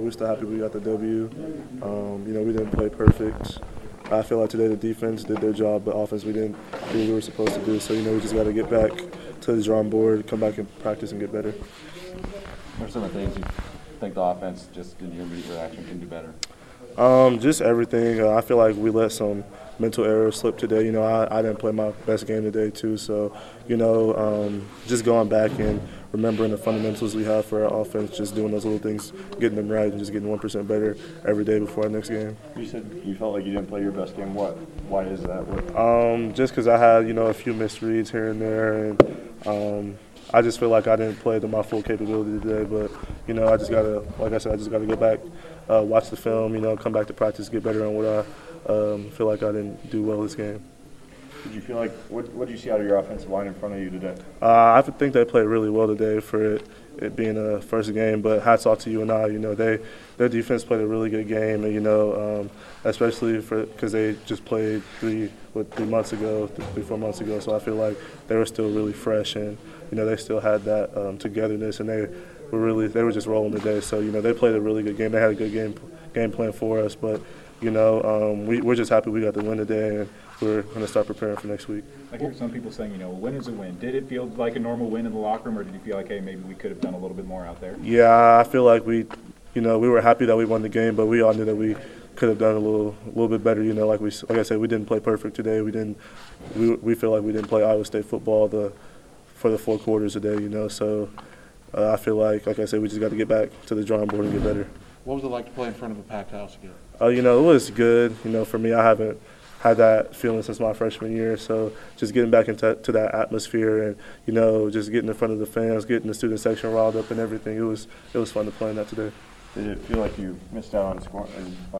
we're still happy we got the W. We didn't play perfect. I feel like today the defense did their job, but offense we didn't do what we were supposed to do. So, we just got to get back to the drawing board, come back and practice and get better. What are some of the things you think the offense, just in your immediate reaction, can do better? Just everything. I feel like we let some mental errors slip today. I didn't play my best game today too. So, just going back and remembering the fundamentals we have for our offense, just doing those little things, getting them right, and just getting 1% better every day before our next game. You said you felt like you didn't play your best game. Why is that? Just because I had, a few misreads here and there, and I just feel like I didn't play to my full capability today. But, I just got to, like I said, go back, watch the film, come back to practice, get better on what I feel like I didn't do well this game. Did you feel like what did you see out of your offensive line in front of you today? I think they played really well today for it being a first game. But hats off to UNI. Their defense played a really good game, and especially because they just played 3-4 months ago. So I feel like they were still really fresh, and they still had that togetherness, and they were just rolling today. So they played a really good game. They had a good game plan for us, but we're just happy we got the win today, and we're going to start preparing for next week. I hear some people saying, a win is a win. Did it feel like a normal win in the locker room, or did you feel like, hey, maybe we could have done a little bit more out there? Yeah, I feel like we were happy that we won the game, but we all knew that we could have done a little bit better. Like I said, we didn't play perfect today. We feel like we didn't play Iowa State football for the 4 quarters today. So I feel like I said, we just got to get back to the drawing board and get better. What was it like to play in front of a packed house again? It was good. For me, I haven't had that feeling since my freshman year. So just getting back into that atmosphere and, just getting in front of the fans, getting the student section riled up and everything, it was fun to play in that today. Did it feel like you missed out on scoring?